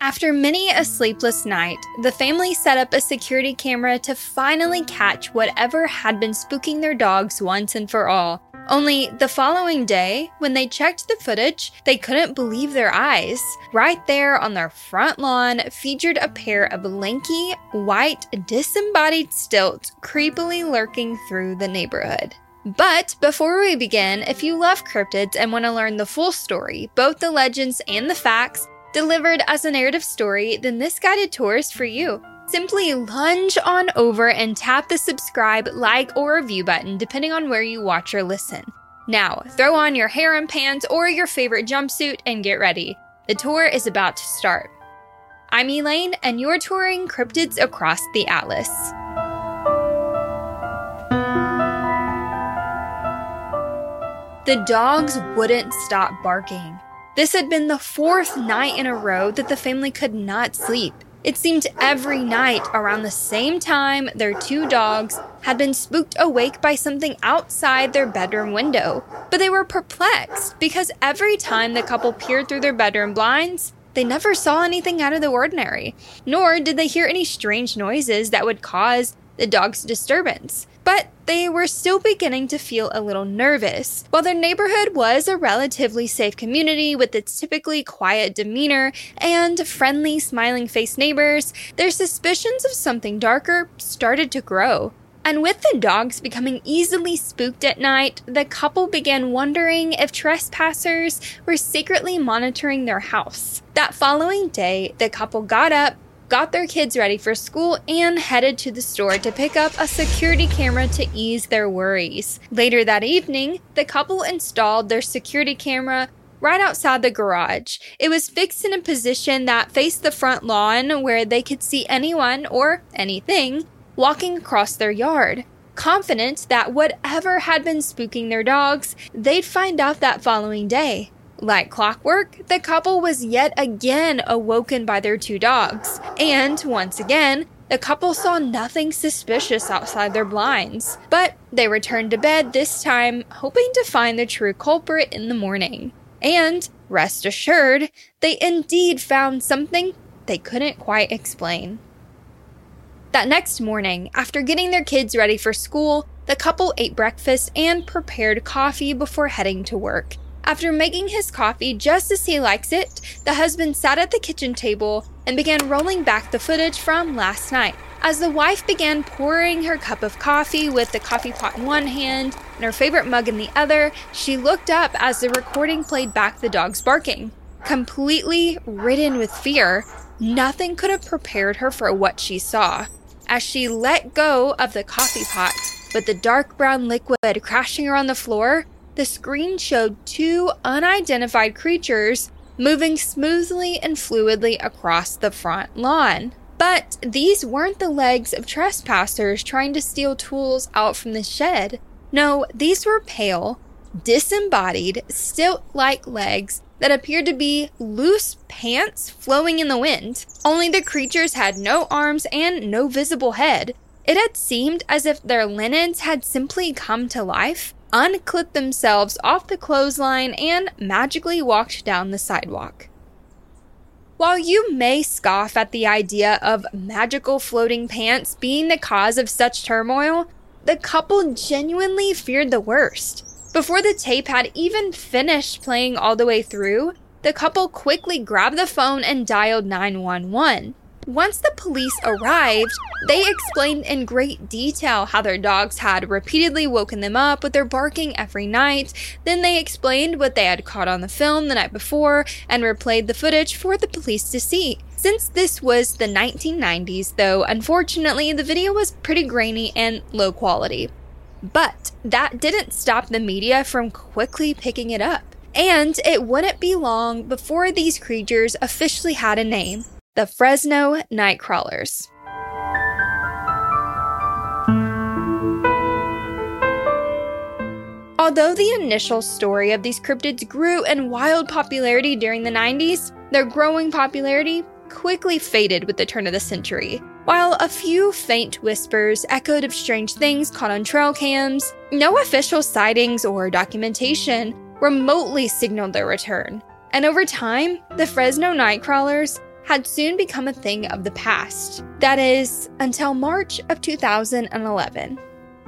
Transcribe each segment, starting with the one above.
After many a sleepless night, the family set up a security camera to finally catch whatever had been spooking their dogs once and for all. Only the following day, when they checked the footage, they couldn't believe their eyes. Right there on their front lawn featured a pair of lanky, white, disembodied stilts creepily lurking through the neighborhood. But before we begin, if you love cryptids and want to learn the full story, both the legends and the facts, delivered as a narrative story, then this guided tour is for you. Simply lunge on over and tap the subscribe, like, or review button depending on where you watch or listen. Now, throw on your harem pants or your favorite jumpsuit and get ready. The tour is about to start. I'm Elaine, and you're touring cryptids across the Atlas. The dogs wouldn't stop barking. This had been the fourth night in a row that the family could not sleep. It seemed every night around the same time their two dogs had been spooked awake by something outside their bedroom window. But they were perplexed because every time the couple peered through their bedroom blinds, they never saw anything out of the ordinary, nor did they hear any strange noises that would cause the dogs' disturbance. But they were still beginning to feel a little nervous. While their neighborhood was a relatively safe community with its typically quiet demeanor and friendly, smiling-faced neighbors, their suspicions of something darker started to grow. And with the dogs becoming easily spooked at night, the couple began wondering if trespassers were secretly monitoring their house. That following day, the couple got up, got their kids ready for school, and headed to the store to pick up a security camera to ease their worries. Later that evening, the couple installed their security camera right outside the garage. It was fixed in a position that faced the front lawn where they could see anyone or anything walking across their yard. Confident that whatever had been spooking their dogs, they'd find out that following day. Like clockwork, the couple was yet again awoken by their two dogs, and once again, the couple saw nothing suspicious outside their blinds. But they returned to bed this time, hoping to find the true culprit in the morning. And, rest assured, they indeed found something they couldn't quite explain. That next morning, after getting their kids ready for school, the couple ate breakfast and prepared coffee before heading to work. After making his coffee just as he likes it, the husband sat at the kitchen table and began rolling back the footage from last night. As the wife began pouring her cup of coffee with the coffee pot in one hand and her favorite mug in the other, she looked up as the recording played back the dogs barking. Completely ridden with fear, nothing could have prepared her for what she saw. As she let go of the coffee pot, with the dark brown liquid crashing around the floor, the screen showed two unidentified creatures moving smoothly and fluidly across the front lawn. But these weren't the legs of trespassers trying to steal tools out from the shed. No, these were pale, disembodied, stilt-like legs that appeared to be loose pants flowing in the wind. Only the creatures had no arms and no visible head. It had seemed as if their linens had simply come to life, unclipped themselves off the clothesline, and magically walked down the sidewalk. While you may scoff at the idea of magical floating pants being the cause of such turmoil, the couple genuinely feared the worst. Before the tape had even finished playing all the way through, the couple quickly grabbed the phone and dialed 911. Once the police arrived, they explained in great detail how their dogs had repeatedly woken them up with their barking every night. Then they explained what they had caught on the film the night before and replayed the footage for the police to see. Since this was the 1990s, though, unfortunately, the video was pretty grainy and low quality. But that didn't stop the media from quickly picking it up. And it wouldn't be long before these creatures officially had a name: the Fresno Nightcrawlers. Although the initial story of these cryptids grew in wild popularity during the 90s, their growing popularity quickly faded with the turn of the century. While a few faint whispers echoed of strange things caught on trail cams, no official sightings or documentation remotely signaled their return. And over time, the Fresno Nightcrawlers had soon become a thing of the past. That is, until March of 2011.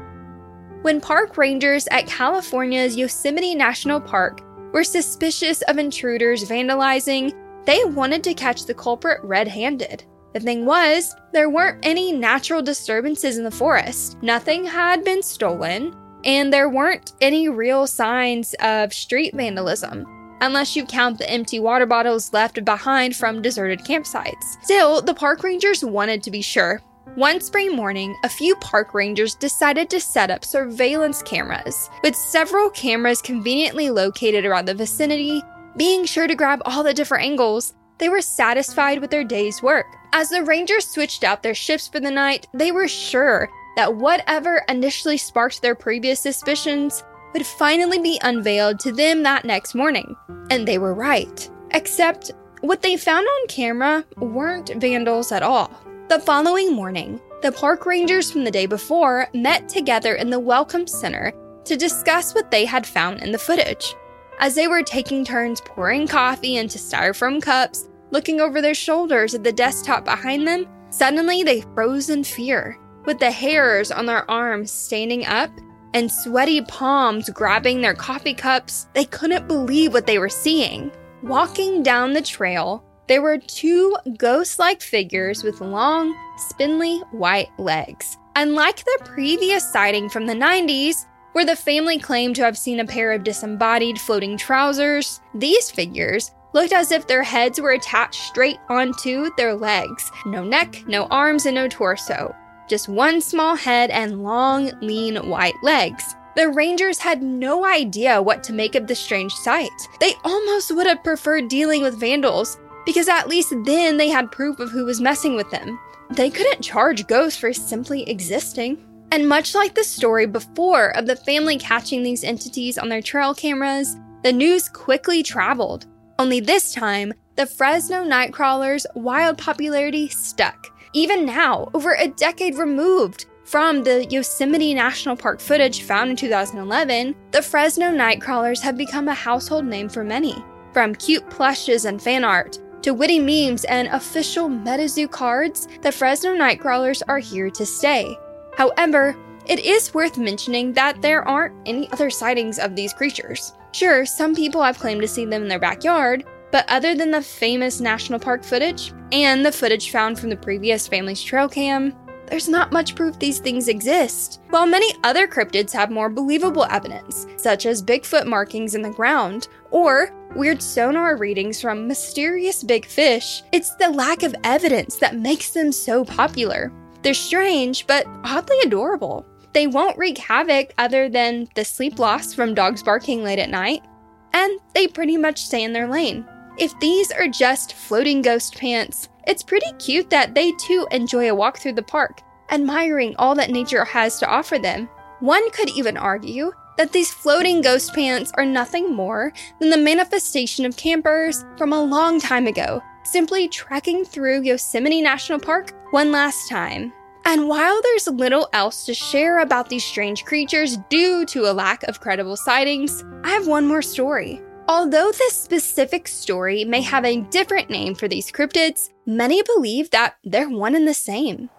When park rangers at California's Yosemite National Park were suspicious of intruders vandalizing, they wanted to catch the culprit red-handed. The thing was, there weren't any natural disturbances in the forest. Nothing had been stolen, and there weren't any real signs of street vandalism, unless you count the empty water bottles left behind from deserted campsites. Still, the park rangers wanted to be sure. One spring morning, a few park rangers decided to set up surveillance cameras, with several cameras conveniently located around the vicinity. Being sure to grab all the different angles, they were satisfied with their day's work. As the rangers switched out their shifts for the night, they were sure that whatever initially sparked their previous suspicions would finally be unveiled to them that next morning. And they were right. Except, what they found on camera weren't vandals at all. The following morning, the park rangers from the day before met together in the Welcome Center to discuss what they had found in the footage. As they were taking turns pouring coffee into styrofoam cups, looking over their shoulders at the desktop behind them, suddenly they froze in fear, with the hairs on their arms standing up and sweaty palms grabbing their coffee cups. They couldn't believe what they were seeing. Walking down the trail, there were two ghost-like figures with long, spindly white legs. Unlike the previous sighting from the 90s, where the family claimed to have seen a pair of disembodied floating trousers, these figures looked as if their heads were attached straight onto their legs. No neck, no arms, and no torso. Just one small head and long, lean white legs. The rangers had no idea what to make of the strange sight. They almost would have preferred dealing with vandals, because at least then they had proof of who was messing with them. They couldn't charge ghosts for simply existing. And much like the story before of the family catching these entities on their trail cameras, the news quickly traveled. Only this time, the Fresno Nightcrawler's wild popularity stuck. Even now, over a decade removed from the Yosemite National Park footage found in 2011, the Fresno Nightcrawlers have become a household name for many. From cute plushes and fan art, to witty memes and official MetaZoo cards, the Fresno Nightcrawlers are here to stay. However, it is worth mentioning that there aren't any other sightings of these creatures. Sure, some people have claimed to see them in their backyard, but other than the famous national park footage and the footage found from the previous family's trail cam, there's not much proof these things exist. While many other cryptids have more believable evidence, such as Bigfoot markings in the ground, or weird sonar readings from mysterious big fish, it's the lack of evidence that makes them so popular. They're strange, but oddly adorable. They won't wreak havoc other than the sleep loss from dogs barking late at night, and they pretty much stay in their lane. If these are just floating ghost pants, it's pretty cute that they too enjoy a walk through the park, admiring all that nature has to offer them. One could even argue that these floating ghost pants are nothing more than the manifestation of campers from a long time ago, simply trekking through Yosemite National Park one last time. And while there's little else to share about these strange creatures due to a lack of credible sightings, I have one more story. Although this specific story may have a different name for these cryptids, many believe that they're one and the same.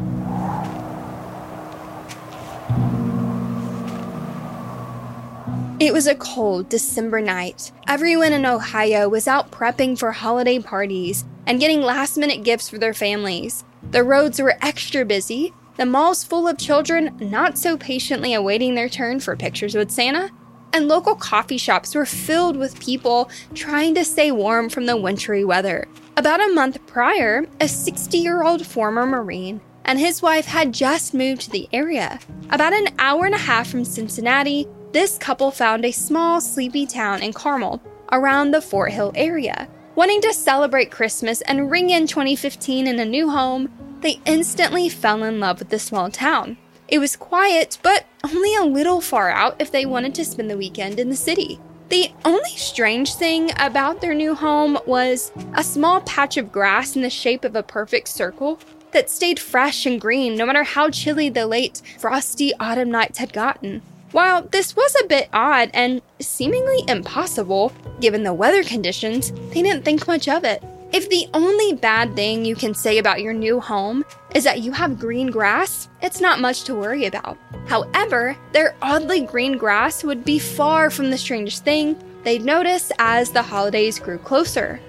It was a cold December night. Everyone in Ohio was out prepping for holiday parties and getting last-minute gifts for their families. The roads were extra busy, the malls full of children not so patiently awaiting their turn for pictures with Santa, and local coffee shops were filled with people trying to stay warm from the wintry weather. About a month prior, a 60-year-old former Marine and his wife had just moved to the area. About an hour and a half from Cincinnati, this couple found a small, sleepy town in Carmel, around the Fort Hill area. Wanting to celebrate Christmas and ring in 2015 in a new home, they instantly fell in love with the small town. It was quiet, but only a little far out if they wanted to spend the weekend in the city. The only strange thing about their new home was a small patch of grass in the shape of a perfect circle that stayed fresh and green no matter how chilly the late, frosty autumn nights had gotten. While this was a bit odd and seemingly impossible, given the weather conditions, they didn't think much of it. If the only bad thing you can say about your new home is that you have green grass, it's not much to worry about. However, their oddly green grass would be far from the strangest thing they'd notice as the holidays grew closer.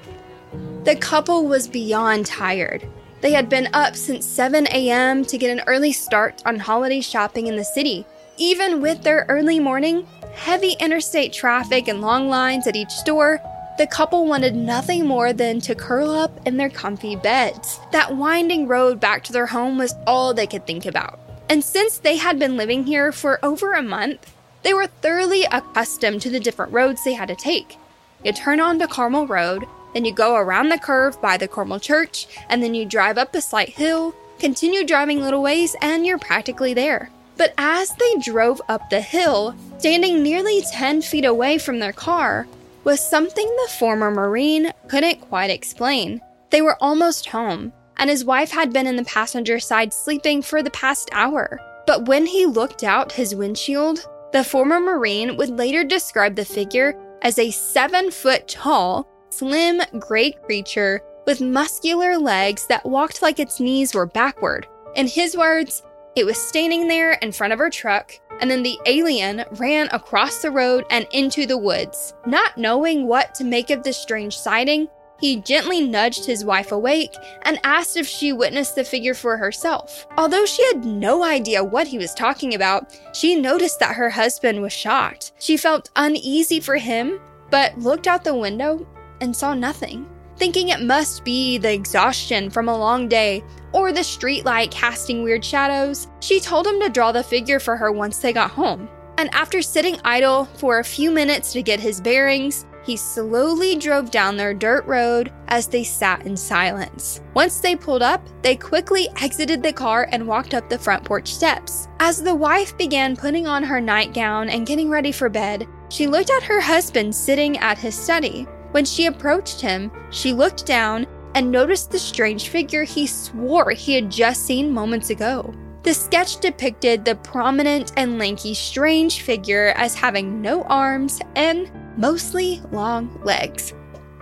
The couple was beyond tired. They had been up since 7 a.m. to get an early start on holiday shopping in the city. Even with their early morning, heavy interstate traffic and long lines at each store, the couple wanted nothing more than to curl up in their comfy beds. That winding road back to their home was all they could think about. And since they had been living here for over a month, they were thoroughly accustomed to the different roads they had to take. You turn onto Carmel Road, then you go around the curve by the Carmel Church, and then you drive up a slight hill, continue driving little ways, and you're practically there. But as they drove up the hill, standing nearly 10 feet away from their car, was something the former Marine couldn't quite explain. They were almost home, and his wife had been in the passenger side sleeping for the past hour. But when he looked out his windshield, the former Marine would later describe the figure as a 7-foot-tall, slim, gray creature with muscular legs that walked like its knees were backward. In his words, it was standing there in front of her truck, and then the alien ran across the road and into the woods. Not knowing what to make of this strange sighting, he gently nudged his wife awake and asked if she witnessed the figure for herself. Although she had no idea what he was talking about, she noticed that her husband was shocked. She felt uneasy for him, but looked out the window and saw nothing. Thinking it must be the exhaustion from a long day or the streetlight casting weird shadows, she told him to draw the figure for her once they got home. And after sitting idle for a few minutes to get his bearings, he slowly drove down their dirt road as they sat in silence. Once they pulled up, they quickly exited the car and walked up the front porch steps. As the wife began putting on her nightgown and getting ready for bed, she looked at her husband sitting at his study. When she approached him, she looked down and noticed the strange figure he swore he had just seen moments ago. The sketch depicted the prominent and lanky strange figure as having no arms and mostly long legs.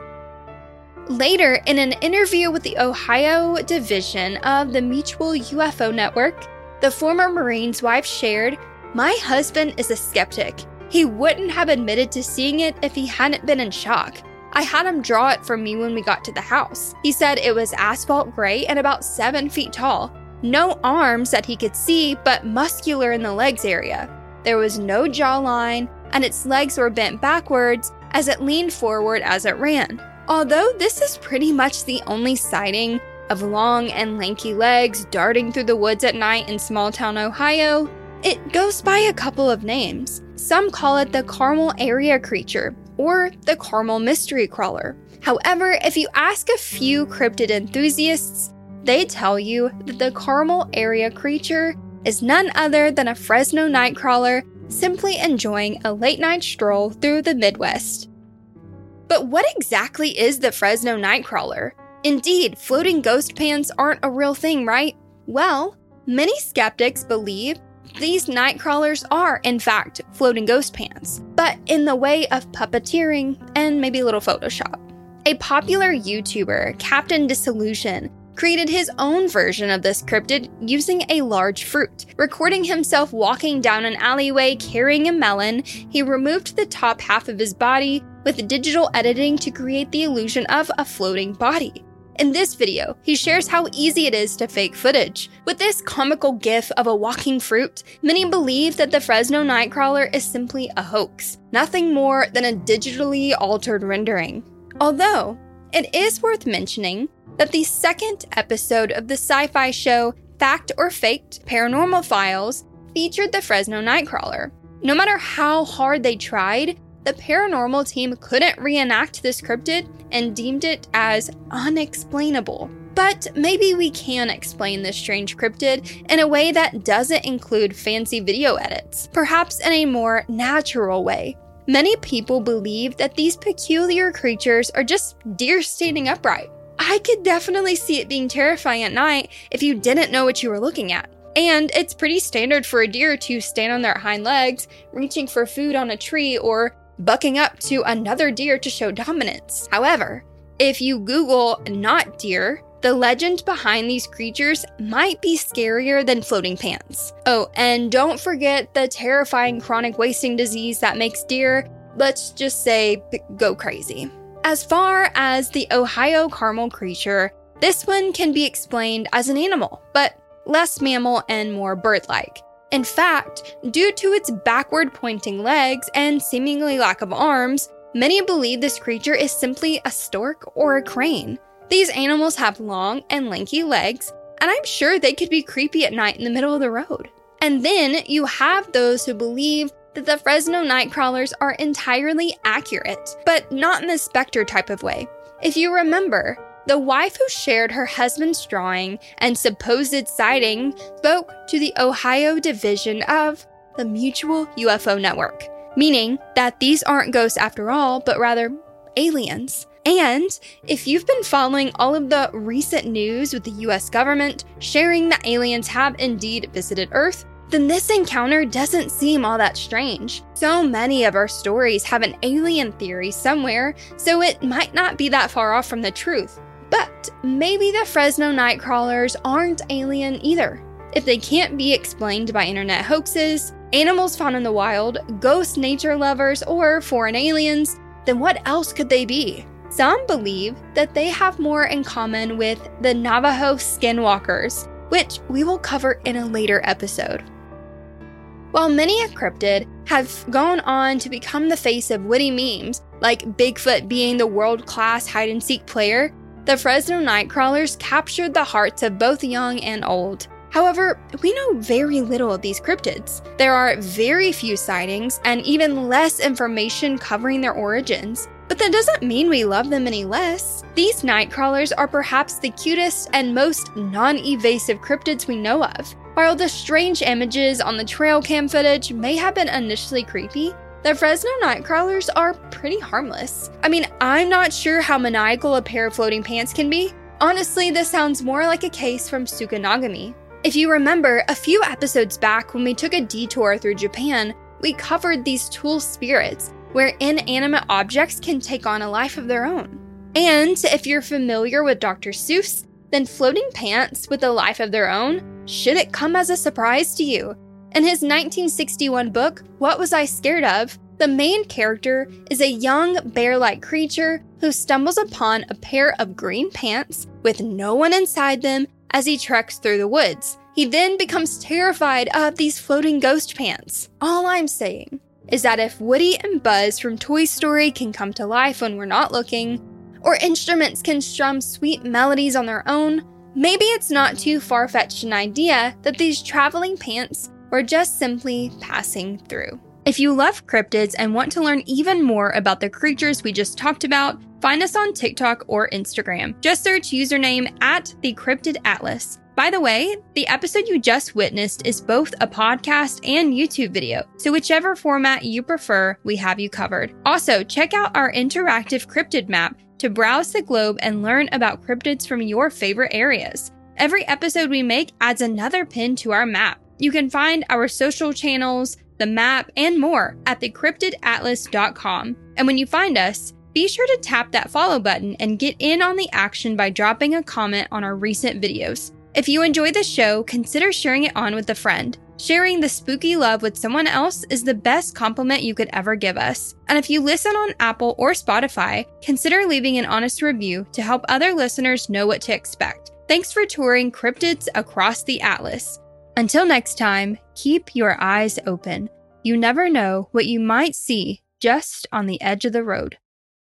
Later, in an interview with the Ohio division of the Mutual UFO Network, the former Marine's wife shared, "My husband is a skeptic. He wouldn't have admitted to seeing it if he hadn't been in shock. I had him draw it for me when we got to the house. He said it was asphalt gray and about 7 feet tall. No arms that he could see, but muscular in the legs area. There was no jawline, and its legs were bent backwards as it leaned forward as it ran." Although this is pretty much the only sighting of long and lanky legs darting through the woods at night in small-town Ohio, it goes by a couple of names. Some call it the Carmel Area Creature, or the Carmel Mystery Crawler. However, if you ask a few cryptid enthusiasts, they tell you that the Carmel Area Creature is none other than a Fresno nightcrawler simply enjoying a late-night stroll through the Midwest. But what exactly is the Fresno nightcrawler? Indeed, floating ghost pans aren't a real thing, right? Well, many skeptics believe these night crawlers are, in fact, floating ghost pans, but in the way of puppeteering and maybe a little Photoshop. A popular YouTuber, Captain Disillusion, created his own version of this cryptid using a large fruit. Recording himself walking down an alleyway carrying a melon, he removed the top half of his body with digital editing to create the illusion of a floating body. In this video, he shares how easy it is to fake footage. With this comical gif of a walking fruit, many believe that the Fresno Nightcrawler is simply a hoax, nothing more than a digitally altered rendering. Although, it is worth mentioning that the second episode of the sci-fi show Fact or Faked Paranormal Files featured the Fresno Nightcrawler. No matter how hard they tried, the paranormal team couldn't reenact this cryptid and deemed it as unexplainable. But maybe we can explain this strange cryptid in a way that doesn't include fancy video edits, perhaps in a more natural way. Many people believe that these peculiar creatures are just deer standing upright. I could definitely see it being terrifying at night if you didn't know what you were looking at. And it's pretty standard for a deer to stand on their hind legs, reaching for food on a tree, or bucking up to another deer to show dominance. However, If you Google not deer, the legend behind these creatures might be scarier than floating pants. Oh, and don't forget the terrifying chronic wasting disease that makes deer, let's just say, go crazy. As far as the Ohio caramel creature, this one can be explained as an animal, but less mammal and more bird-like. In fact, due to its backward-pointing legs and seemingly lack of arms, many believe this creature is simply a stork or a crane. These animals have long and lanky legs, and I'm sure they could be creepy at night in the middle of the road. And then you have those who believe that the Fresno Nightcrawlers are entirely accurate, but not in the Spectre type of way. If you remember, the wife who shared her husband's drawing and supposed sighting spoke to the Ohio division of the Mutual UFO Network, meaning that these aren't ghosts after all, but rather aliens. And if you've been following all of the recent news with the US government sharing that aliens have indeed visited Earth, then this encounter doesn't seem all that strange. So many of our stories have an alien theory somewhere, so it might not be that far off from the truth. But maybe the Fresno Nightcrawlers aren't alien either. If they can't be explained by internet hoaxes, animals found in the wild, ghost nature lovers, or foreign aliens, then what else could they be? Some believe that they have more in common with the Navajo skinwalkers, which we will cover in a later episode. While many a cryptid have gone on to become the face of witty memes, like Bigfoot being the world-class hide-and-seek player, the Fresno Nightcrawlers captured the hearts of both young and old. However, we know very little of these cryptids. There are very few sightings and even less information covering their origins. But that doesn't mean we love them any less. These Nightcrawlers are perhaps the cutest and most non-evasive cryptids we know of. While the strange images on the trail cam footage may have been initially creepy, the Fresno Nightcrawlers are pretty harmless. I mean, I'm not sure how maniacal a pair of floating pants can be. Honestly, this sounds more like a case from Tsukanagami. If you remember, a few episodes back when we took a detour through Japan, we covered these tool spirits, where inanimate objects can take on a life of their own. And if you're familiar with Dr. Seuss, then floating pants with a life of their own, should it come as a surprise to you? In his 1961 book, What Was I Scared Of?, the main character is a young bear-like creature who stumbles upon a pair of green pants with no one inside them as he treks through the woods. He then becomes terrified of these floating ghost pants. All I'm saying is that if Woody and Buzz from Toy Story can come to life when we're not looking, or instruments can strum sweet melodies on their own, maybe it's not too far-fetched an idea that these traveling pants were just simply passing through. If you love cryptids and want to learn even more about the creatures we just talked about, find us on TikTok or Instagram. Just search username @TheCryptidAtlas. By the way, the episode you just witnessed is both a podcast and YouTube video, so whichever format you prefer, we have you covered. Also, check out our interactive cryptid map to browse the globe and learn about cryptids from your favorite areas. Every episode we make adds another pin to our map. You can find our social channels, the map, and more at thecryptidatlas.com. And when you find us, be sure to tap that follow button and get in on the action by dropping a comment on our recent videos. If you enjoy the show, consider sharing it on with a friend. Sharing the spooky love with someone else is the best compliment you could ever give us. And if you listen on Apple or Spotify, consider leaving an honest review to help other listeners know what to expect. Thanks for touring cryptids across the Atlas. Until next time, keep your eyes open. You never know what you might see just on the edge of the road.